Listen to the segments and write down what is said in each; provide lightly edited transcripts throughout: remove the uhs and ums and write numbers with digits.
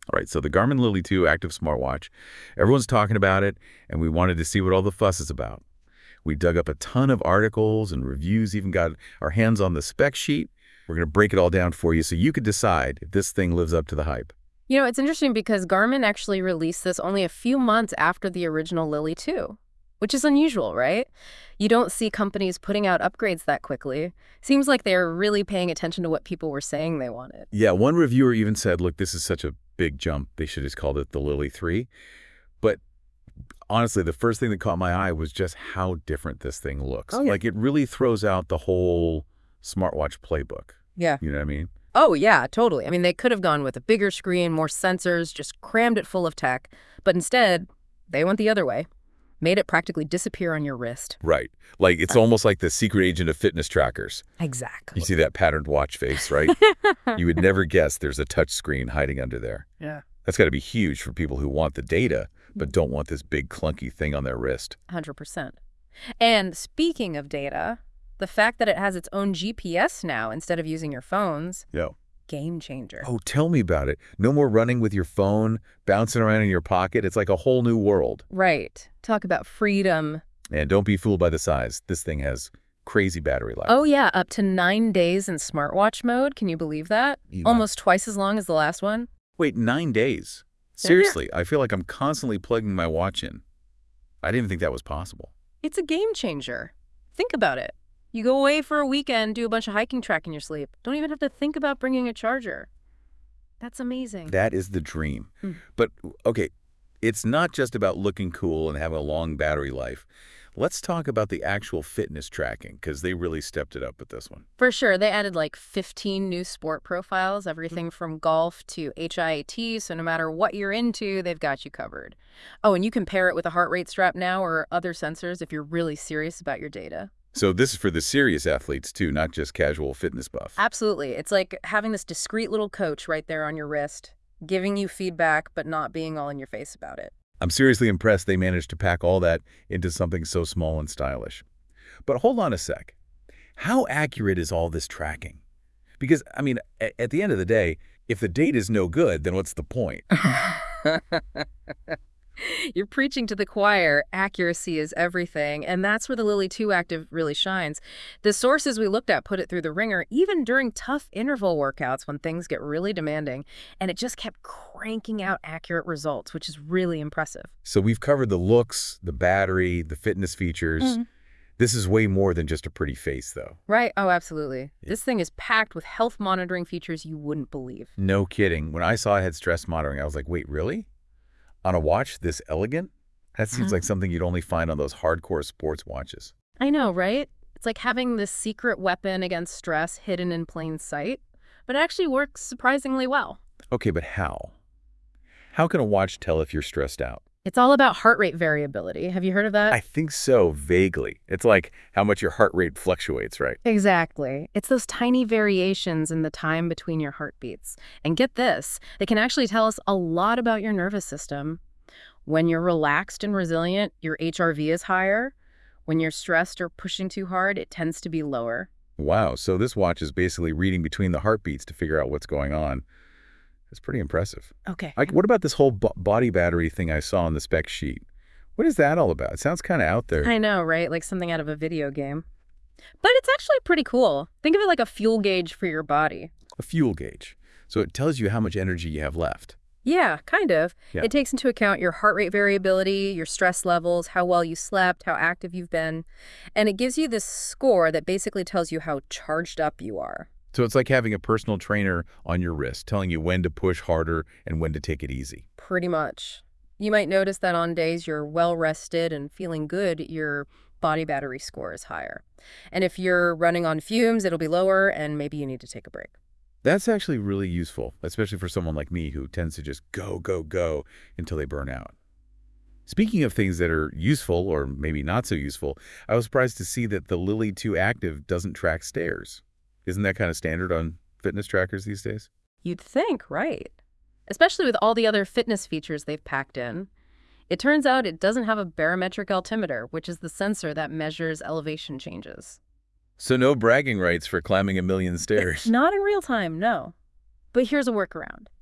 All right, so the Garmin Lily 2 active smartwatch, everyone's talking about it, and we wanted to see what all the fuss is about. We dug up a ton of articles and reviews, even got our hands on the spec sheet. We're going to break it all down for you so you could decide if this thing lives up to the hype. You know, it's interesting because Garmin actually released this only a few months after the original Lily 2, which is unusual, right? You don't see companies putting out upgrades that quickly. Seems like they're really paying attention to what people were saying they wanted. Yeah, one reviewer even said, look, this is such a big jump. They should have just called it the Lily 3. But honestly, the first thing that caught my eye was just how different this thing looks. Oh, yeah. Like, it really throws out the whole smartwatch playbook. Yeah. You know what I mean? Oh, yeah, totally. I mean, they could have gone with a bigger screen, more sensors, just crammed it full of tech. But instead, they went the other way. Made it practically disappear on your wrist. Right. Like, it's almost like the secret agent of fitness trackers. Exactly. You see that patterned watch face, right? You would never guess there's a touch screen hiding under there. Yeah. That's got to be huge for people who want the data, but don't want this big clunky thing on their wrist. 100%. And speaking of data, the fact that it has its own GPS now instead of using your phones, Yo. game changer. Oh, tell me about it. No more running with your phone, bouncing around in your pocket. It's like a whole new world. Right. Talk about freedom. And don't be fooled by the size. This thing has crazy battery life. Oh, yeah, up to 9 days in smartwatch mode. Can you believe that? Almost twice as long as the last one. Wait, 9 days? Seriously, I feel like I'm constantly plugging my watch in. I didn't even think that was possible. It's a game changer. Think about it. You go away for a weekend, do a bunch of hiking track in your sleep. Don't even have to think about bringing a charger. That's amazing. That is the dream. But, okay, it's not just about looking cool and having a long battery life. Let's talk about the actual fitness tracking, because they really stepped it up with this one. For sure. They added like 15 new sport profiles, everything from golf to HIIT, so no matter what you're into, they've got you covered. Oh, and you can pair it with a heart rate strap now or other sensors if you're really serious about your data. So this is for the serious athletes, too, not just casual fitness buff. Absolutely. It's like having this discreet little coach right there on your wrist, giving you feedback but not being all in your face about it. I'm seriously impressed they managed to pack all that into something so small and stylish. But hold on a sec. How accurate is all this tracking? Because, I mean, at the end of the day, if the data is no good, then what's the point? You're preaching to the choir. Accuracy is everything, and that's where the Lily 2 Active really shines. The sources we looked at put it through the ringer, even during tough interval workouts when things get really demanding, and it just kept cranking out accurate results, which is really impressive. So we've covered the looks, the battery, the fitness features. This is way more than just a pretty face, though. Right? Oh, absolutely. This thing is packed with health monitoring features you wouldn't believe. No kidding. When I saw it had stress monitoring, I was like, wait, really? On a watch this elegant? That seems like something you'd only find on those hardcore sports watches. I know, right? It's like having this secret weapon against stress hidden in plain sight, but it actually works surprisingly well. Okay, but how? How can a watch tell if you're stressed out? It's all about heart rate variability. Have you heard of that? I think so, vaguely. It's like how much your heart rate fluctuates, right? Exactly. It's those tiny variations in the time between your heartbeats. And get this, they can actually tell us a lot about your nervous system. When you're relaxed and resilient, your HRV is higher. When you're stressed or pushing too hard, it tends to be lower. Wow, so this watch is basically reading between the heartbeats to figure out what's going on. That's pretty impressive. Okay. What about this whole body battery thing I saw on the spec sheet? What is that all about? It sounds kind of out there. I know, right? Like something out of a video game. But it's actually pretty cool. Think of it like a fuel gauge for your body. A fuel gauge. So it tells you how much energy you have left. Yeah, kind of. Yeah. It takes into account your heart rate variability, your stress levels, how well you slept, how active you've been. And it gives you this score that basically tells you how charged up you are. So it's like having a personal trainer on your wrist, telling you when to push harder and when to take it easy. Pretty much. You might notice that on days you're well-rested and feeling good, your body battery score is higher. And if you're running on fumes, it'll be lower, and maybe you need to take a break. That's actually really useful, especially for someone like me who tends to just go, go, go until they burn out. Speaking of things that are useful or maybe not so useful, I was surprised to see that the Lily 2 Active doesn't track stairs. Isn't that kind of standard on fitness trackers these days? You'd think, right? Especially with all the other fitness features they've packed in. It turns out it doesn't have a barometric altimeter, which is the sensor that measures elevation changes. So no bragging rights for climbing a million stairs. Not in real time, no. But here's a workaround.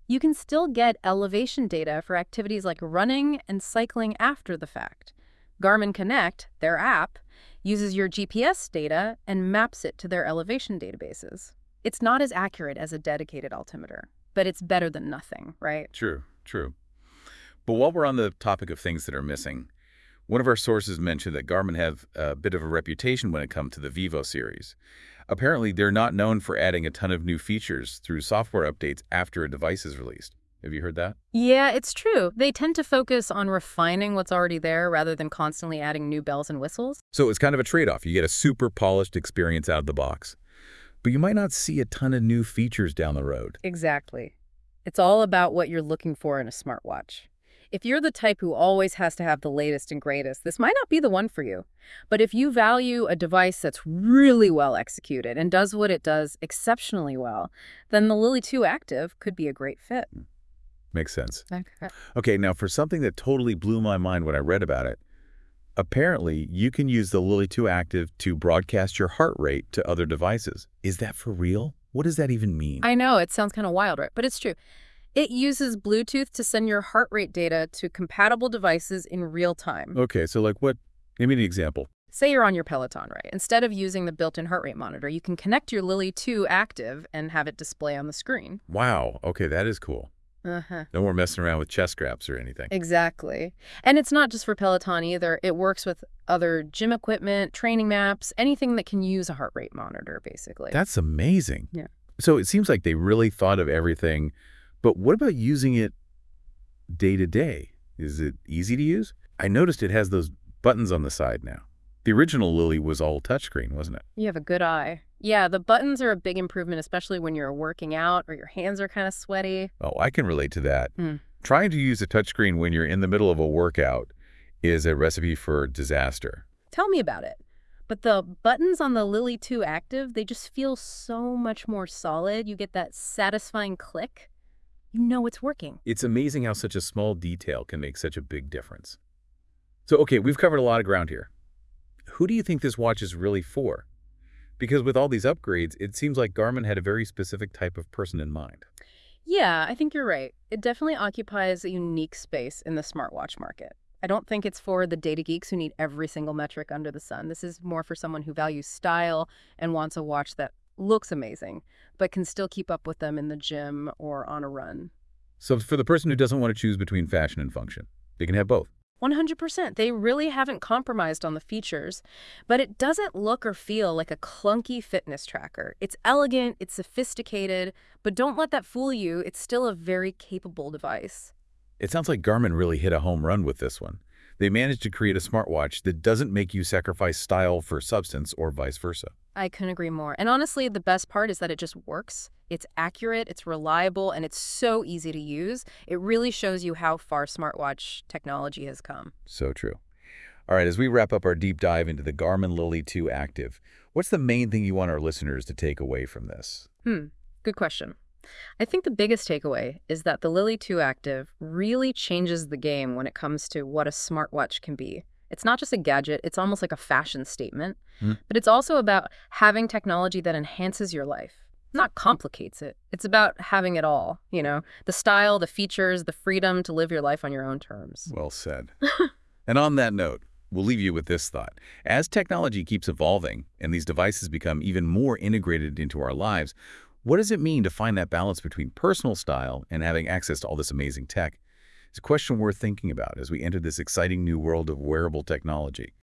You can still get elevation data for activities like running and cycling after the fact. Garmin Connect, their app, uses your GPS data and maps it to their elevation databases. It's not as accurate as a dedicated altimeter, but it's better than nothing, right? True, true. But while we're on the topic of things that are missing, one of our sources mentioned that Garmin have a bit of a reputation when it comes to the Vivo series. Apparently, they're not known for adding a ton of new features through software updates after a device is released. Have you heard that? Yeah, it's true. They tend to focus on refining what's already there rather than constantly adding new bells and whistles. So it's kind of a trade-off. You get a super polished experience out of the box, but you might not see a ton of new features down the road. Exactly. It's all about what you're looking for in a smartwatch. If you're the type who always has to have the latest and greatest, this might not be the one for you. But if you value a device that's really well executed and does what it does exceptionally well, then the Lily 2 Active could be a great fit. Makes sense. Okay. Okay, now for something that totally blew my mind when I read about it, apparently you can use the Lily 2 Active to broadcast your heart rate to other devices. Is that for real? What does that even mean? I know, it sounds kind of wild, right? But it's true. It uses Bluetooth to send your heart rate data to compatible devices in real time. Okay, so like what? Give me an example. Say you're on your Peloton, right? Instead of using the built-in heart rate monitor, you can connect your Lily 2 Active and have it display on the screen. Wow, okay, that is cool. Uh-huh. No more messing around with chest straps or anything. Exactly. And it's not just for Peloton either. It works with other gym equipment, training maps, anything that can use a heart rate monitor, basically. That's amazing. Yeah. So it seems like they really thought of everything, but what about using it day to day? Is it easy to use? I noticed it has those buttons on the side now. The original Lily was all touchscreen, wasn't it? You have a good eye. Yeah, the buttons are a big improvement, especially when you're working out or your hands are kind of sweaty. Oh, I can relate to that. Hmm. Trying to use a touchscreen when you're in the middle of a workout is a recipe for disaster. Tell me about it. But the buttons on the Lily 2 Active, they just feel so much more solid. You get that satisfying click. You know it's working. It's amazing how such a small detail can make such a big difference. So, okay, we've covered a lot of ground here. Who do you think this watch is really for? Because with all these upgrades, it seems like Garmin had a very specific type of person in mind. Yeah, I think you're right. It definitely occupies a unique space in the smartwatch market. I don't think it's for the data geeks who need every single metric under the sun. This is more for someone who values style and wants a watch that looks amazing, but can still keep up with them in the gym or on a run. So for the person who doesn't want to choose between fashion and function, they can have both. 100%. They really haven't compromised on the features, but it doesn't look or feel like a clunky fitness tracker. It's elegant, it's sophisticated, but don't let that fool you. It's still a very capable device. It sounds like Garmin really hit a home run with this one. They managed to create a smartwatch that doesn't make you sacrifice style for substance or vice versa. I couldn't agree more. And honestly, the best part is that it just works. It's accurate, it's reliable, and it's so easy to use. It really shows you how far smartwatch technology has come. So true. All right, as we wrap up our deep dive into the Garmin Lily 2 Active, what's the main thing you want our listeners to take away from this? Good question. I think the biggest takeaway is that the Lily 2 Active really changes the game when it comes to what a smartwatch can be. It's not just a gadget, it's almost like a fashion statement, but it's also about having technology that enhances your life, not complicates it. It's about having it all, the style, the features, the freedom to live your life on your own terms. Well said. And on that note, we'll leave you with this thought. As technology keeps evolving and these devices become even more integrated into our lives, what does it mean to find that balance between personal style and having access to all this amazing tech? It's a question worth thinking about as we enter this exciting new world of wearable technology.